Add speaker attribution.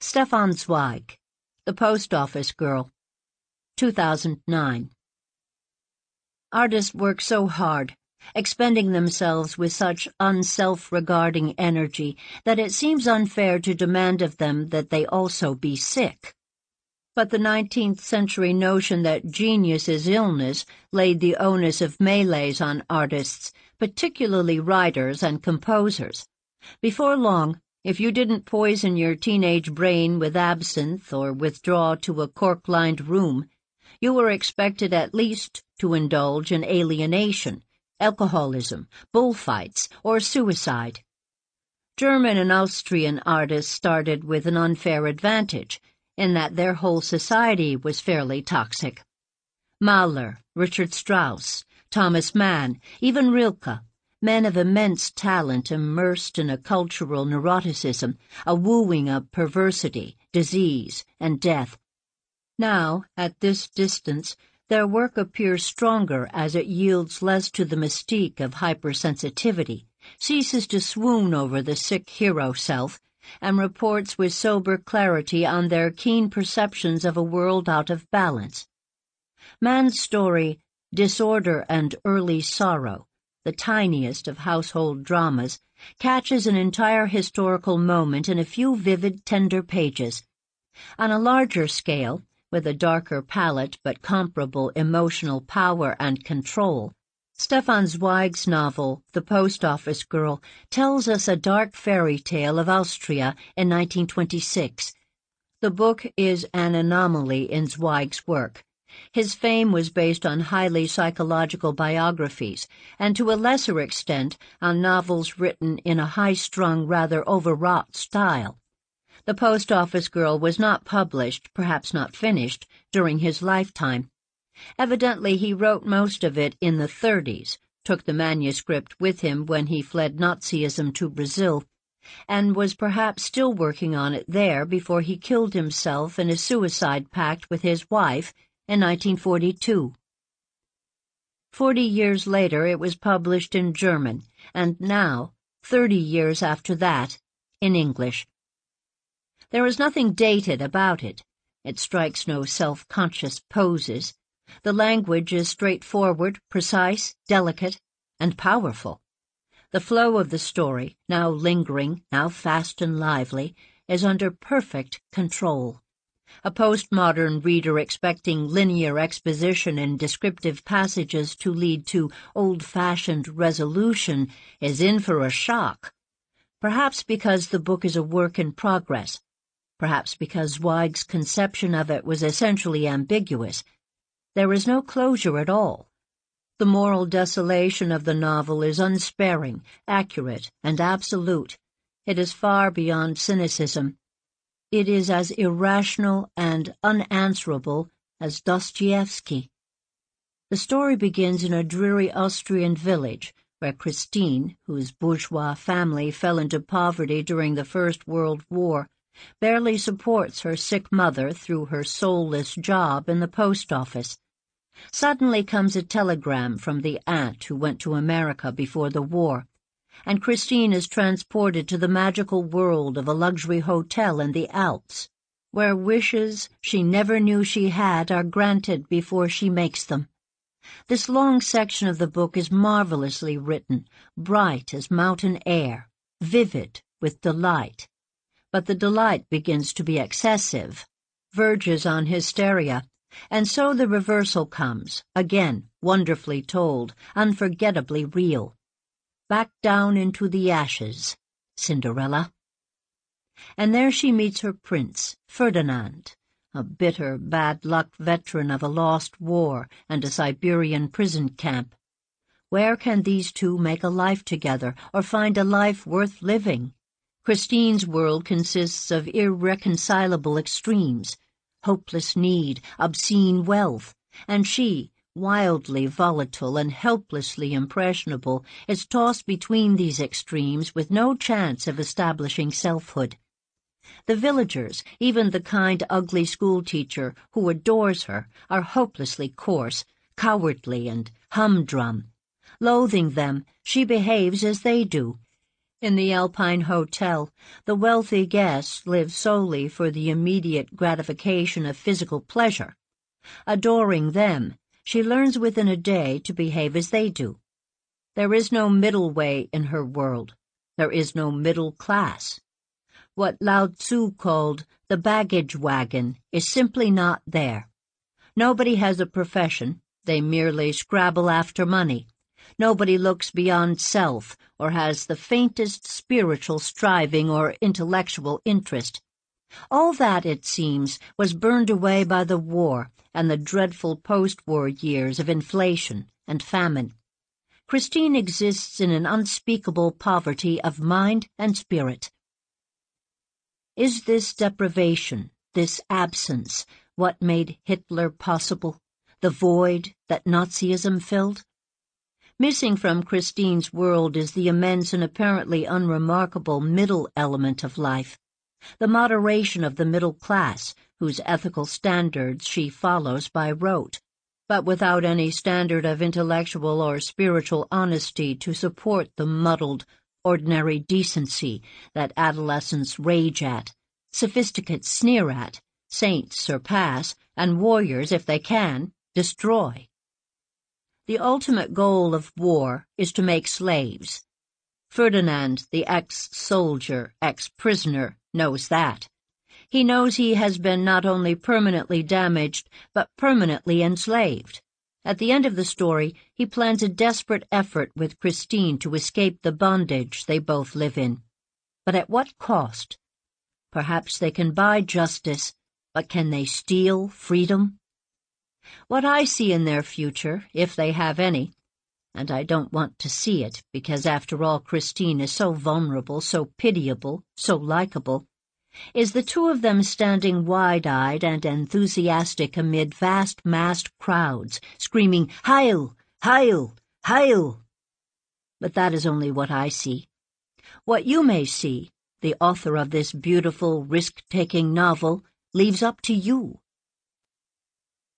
Speaker 1: Stefan Zweig, The Post Office Girl, 2009. Artists work so hard, expending themselves with such unself-regarding energy that it seems unfair to demand of them that they also be sick. But the 19th century notion that genius is illness laid the onus of malaise on artists, particularly writers and composers. Before long, if you didn't poison your teenage brain with absinthe or withdraw to a cork-lined room, you were expected at least to indulge in alienation, alcoholism, bullfights, or suicide. German and Austrian artists started with an unfair advantage, in that their whole society was fairly toxic. Mahler, Richard Strauss, Thomas Mann, even Rilke, men of immense talent immersed in a cultural neuroticism, a wooing of perversity, disease, and death. Now, at this distance, their work appears stronger as it yields less to the mystique of hypersensitivity, ceases to swoon over the sick hero self, and reports with sober clarity on their keen perceptions of a world out of balance. Mann's story, Disorder and Early Sorrow, the tiniest of household dramas, catches an entire historical moment in a few vivid, tender pages. On a larger scale, with a darker palette but comparable emotional power and control, Stefan Zweig's novel, The Post Office Girl, tells us a dark fairy tale of Austria in 1926. The book is an anomaly in Zweig's work. His fame was based on highly psychological biographies, and to a lesser extent on novels written in a high-strung, rather overwrought style. The Post Office Girl was not published, perhaps not finished, during his lifetime. Evidently he wrote most of it in the 30s, took the manuscript with him when he fled Nazism to Brazil, and was perhaps still working on it there before he killed himself in a suicide pact with his wife in 1942. 40 years later it was published in German, and now, 30 years after that, in English. There is nothing dated about it. It strikes no self-conscious poses. The language is straightforward, precise, delicate, and powerful. The flow of the story, now lingering, now fast and lively, is under perfect control. A postmodern reader expecting linear exposition and descriptive passages to lead to old-fashioned resolution is in for a shock. Perhaps because the book is a work in progress. Perhaps because Zweig's conception of it was essentially ambiguous. There is no closure at all. The moral desolation of the novel is unsparing, accurate, and absolute. It is far beyond cynicism. It is as irrational and unanswerable as Dostoevsky. The story begins in a dreary Austrian village where Christine, whose bourgeois family fell into poverty during the First World War, barely supports her sick mother through her soulless job in the post office. Suddenly comes a telegram from the aunt who went to America before the war, and Christine is transported to the magical world of a luxury hotel in the Alps, where wishes she never knew she had are granted before she makes them. This long section of the book is marvelously written, bright as mountain air, vivid with delight. But the delight begins to be excessive, verges on hysteria, and so the reversal comes, again wonderfully told, unforgettably real. Back down into the ashes, Cinderella. And there she meets her prince, Ferdinand, a bitter, bad-luck veteran of a lost war and a Siberian prison camp. Where can these two make a life together, or find a life worth living? Christine's world consists of irreconcilable extremes, hopeless need, obscene wealth, and she, wildly volatile and helplessly impressionable, is tossed between these extremes with no chance of establishing selfhood. The villagers, even the kind, ugly schoolteacher who adores her, are hopelessly coarse, cowardly, and humdrum. Loathing them, she behaves as they do. In the Alpine Hotel, the wealthy guests live solely for the immediate gratification of physical pleasure. Adoring them, she learns within a day to behave as they do. There is no middle way in her world. There is no middle class. What Lao Tzu called the baggage wagon is simply not there. Nobody has a profession. They merely scrabble after money. Nobody looks beyond self or has the faintest spiritual striving or intellectual interest. All that, it seems, was burned away by the war and the dreadful post-war years of inflation and famine. Christine exists in an unspeakable poverty of mind and spirit. Is this deprivation, this absence, what made Hitler possible, the void that Nazism filled? Missing from Christine's world is the immense and apparently unremarkable middle element of life, the moderation of the middle class, whose ethical standards she follows by rote, but without any standard of intellectual or spiritual honesty to support the muddled, ordinary decency that adolescents rage at, sophisticates sneer at, saints surpass, and warriors, if they can, destroy. The ultimate goal of war is to make slaves. Ferdinand, the ex-soldier, ex-prisoner, knows that. He knows he has been not only permanently damaged, but permanently enslaved. At the end of the story, he plans a desperate effort with Christine to escape the bondage they both live in. But at what cost? Perhaps they can buy justice, but can they steal freedom? What I see in their future, if they have any, and I don't want to see it because after all Christine is so vulnerable, so pitiable, so likable, is the two of them standing wide-eyed and enthusiastic amid vast massed crowds, screaming, "Heil! Heil! Heil!" But that is only what I see. What you may see, the author of this beautiful, risk-taking novel, leaves up to you.